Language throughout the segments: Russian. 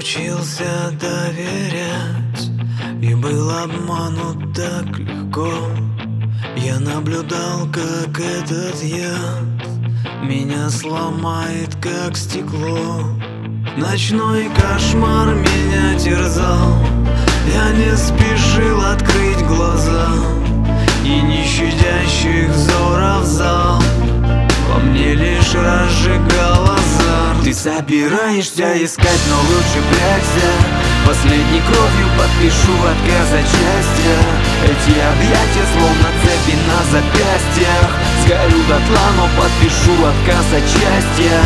научился доверять и был обманут так легко. Я наблюдал, как этот яд меня сломает, как стекло. Ночной кошмар меня терзал, я не спешил открыть глаза, и не щадящих взоров зал во мне лишь разжигал азарт. Ты собираешься искать, но лучше прячься. Последней кровью подпишу отказ от счастья. Эти объятия словно цепи на запястьях. Сгорю дотла, но подпишу отказ от счастья.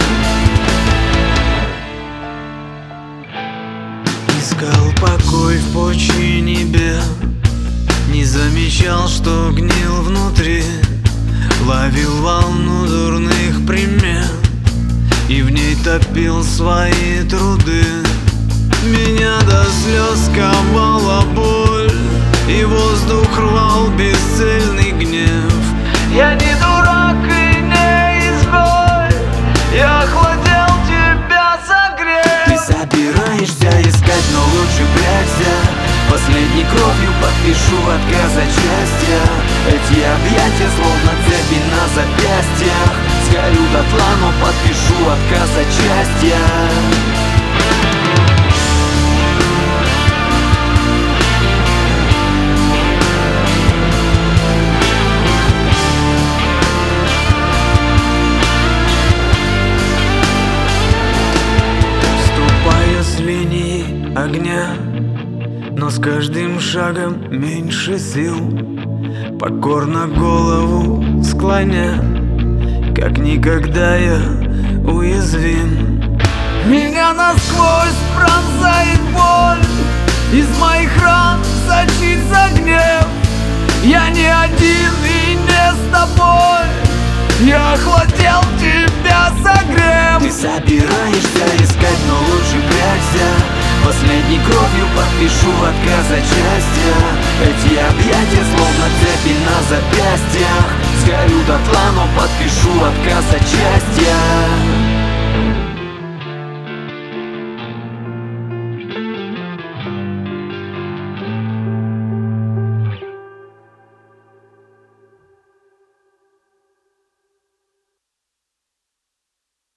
Искал покой в пучине бед, не замечал, что гнил внутри. Ловил волну дурных примет и в ней топил свои труды. Меня до слез ковала боль, и воздух рвал бесцельный гнев. Я не дурак и не изгой, я охладел, тебя согрев. Ты собираешься искать, но лучше прячься. Последней кровью подпишу отказ от счастья. Эти объятия словно цепи на запястьях. Сгорю дотла, но подпишу отказ от счастья. Ступаю с линии огня, но с каждым шагом меньше сил. Покорно голову склоня, как никогда я уязвим. Меня насквозь пронзает боль, из моих ран сочится гнев. Я не один и не с тобой, я охладел, тебя согрев. Ты собираешься искать, но лучше прячься. Последней кровью подпишу отказ от счастья. Эти объятия словно цепи на запястьях. Сгорю дотла, но подпишу отказ от счастья.